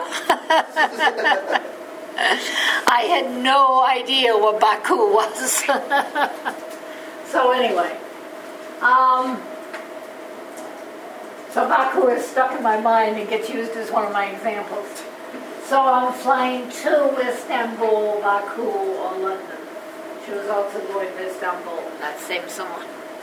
I had no idea what Baku was. So anyway, um, so Baku is stuck in my mind and gets used as one of my examples. So I'm flying to Istanbul, Baku, or London. She was also going to Istanbul that same summer.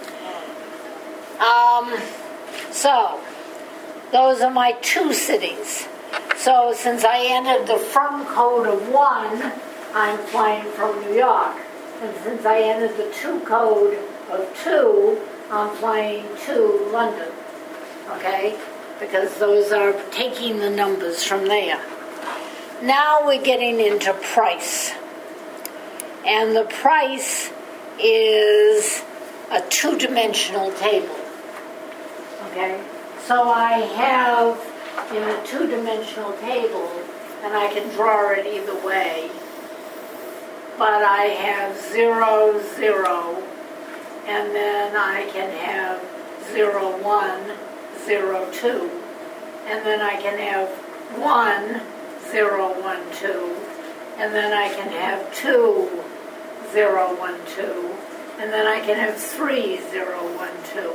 Um, so, those are my two cities. So since I entered the from code of one, I'm flying from New York. And since I entered the to code of two, I'm flying to London. Okay? Because those are taking the numbers from there. Now we're getting into price. And the price is a two-dimensional table. Okay? So I have in a two-dimensional table, and I can draw it either way, but I have zero, zero, and then I can have zero, one, zero, two, and then I can have one, zero, one, two, and then I can have two, zero, one, two, and then I can have three, zero, one, two.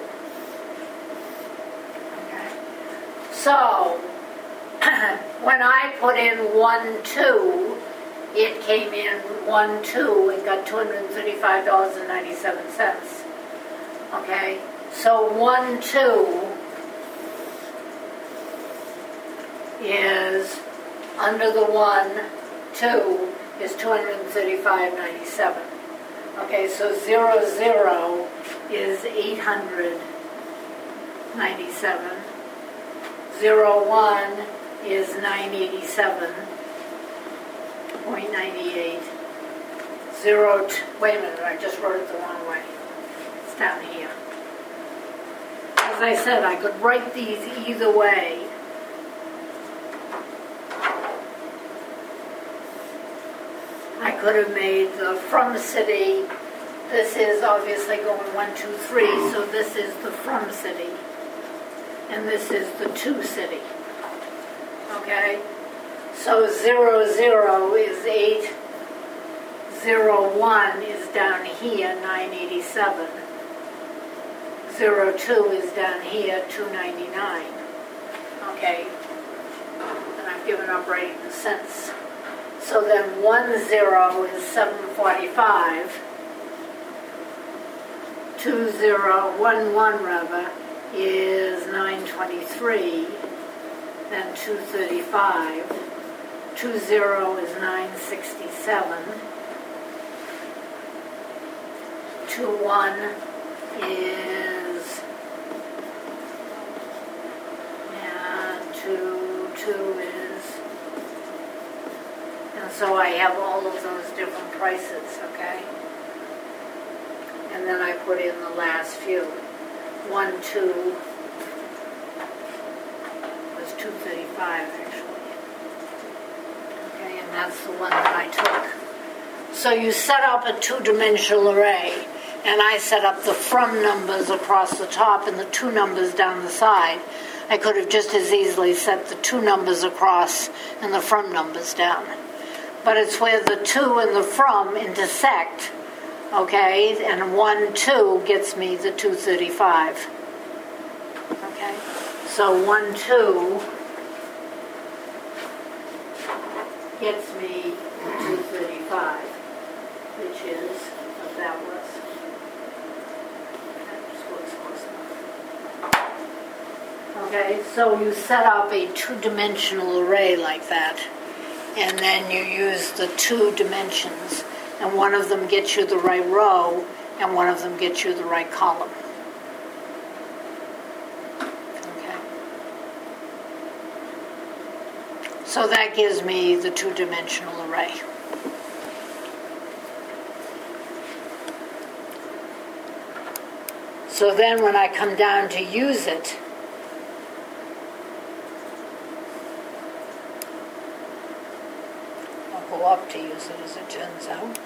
So, when I put in one, two, it came in one, two, and got two hundred thirty-five dollars and ninety-seven cents. Okay, so one, two is under the one, two is two hundred thirty-five dollars and ninety-seven cents. Okay, so zero, zero is eight hundred ninety-seven dollars. Zero one is nine eighty-seven point ninety-eight. Zero t- wait a minute, I just wrote it the wrong way. It's down here. As I said, I could write these either way. I could have made the from city. This is obviously going one, two, three, so this is the from city. And this is the to city. Okay? So zero, zero is eight. Zero, one is down here, nine eighty-seven. Zero, two is down here, two ninety-nine. Okay? And I've given up writing the cents. So then one, zero is seven forty-five. Two, zero, one, one rather, is nine twenty-three, then two thirty-five, two zero is nine sixty-seven, two one is, and two two is, and so I have all of those different prices, okay? And then I put in the last few. One, two was two thirty-five actually. Okay, and that's the one that I took. So you set up a two-dimensional array, and I set up the from numbers across the top and the two numbers down the side. I could have just as easily set the two numbers across and the from numbers down. But it's where the two and the from intersect. Okay, and one, two gets me the two thirty-five. Okay, so one, two gets me the two thirty-five, which is what that was. That just looks close enough. Okay, so you set up a two-dimensional array like that, and then you use the two dimensions. And one of them gets you the right row, and one of them gets you the right column. Okay. So that gives me the two-dimensional array. So then when I come down to use it, I'll go up to use it as it turns out.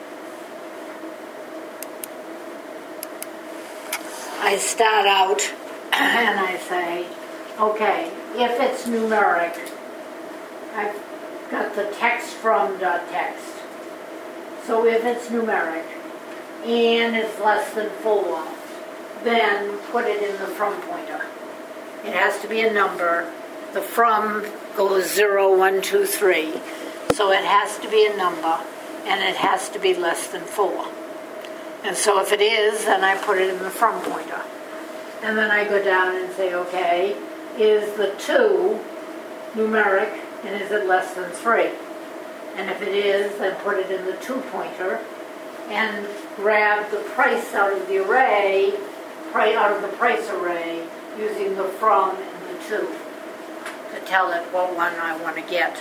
I start out and I say, okay, if it's numeric, I've got the text from dot text. So if it's numeric and it's less than four, then put it in the from pointer. It has to be a number. The from goes zero, one, two, three. So it has to be a number and it has to be less than four. And so if it is, then I put it in the from pointer. And then I go down and say, okay, is the two numeric and is it less than three? And if it is, then put it in the two pointer and grab the price out of the array, right out of the price array, using the from and the two to tell it what one I want to get.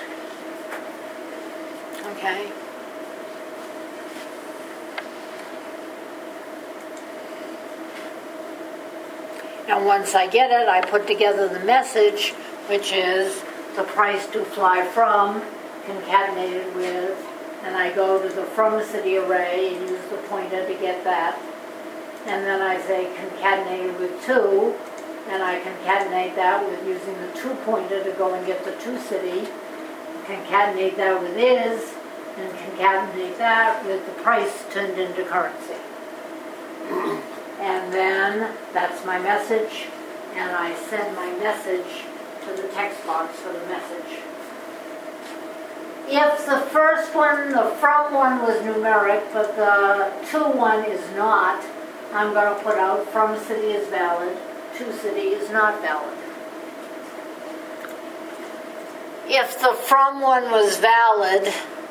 Okay? And once I get it, I put together the message, which is the price to fly from, concatenated with, and I go to the from city array and use the pointer to get that. And then I say concatenated with two, and I concatenate that with using the two pointer to go and get the two city, concatenate that with is, and concatenate that with the price turned into currency. And then that's my message, and I send my message to the text box for the message. If the first one, the from one was numeric, but the to one is not, I'm going to put out from city is valid, to city is not valid. If the from one was valid,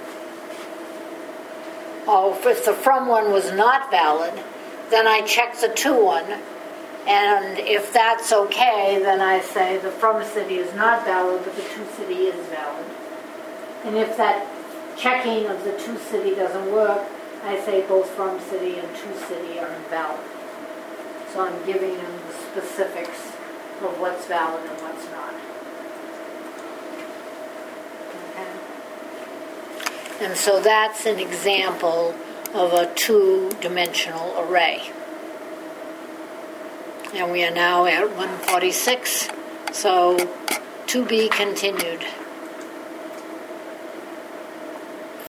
oh, if the from one was not valid, then I check the to one, and if that's okay, then I say the from city is not valid, but the to city is valid. And if that checking of the to city doesn't work, I say both from city and to city are invalid. So I'm giving them the specifics of what's valid and what's not. Okay. And so that's an example of a two-dimensional array. And we are now at one forty-six, so to be continued.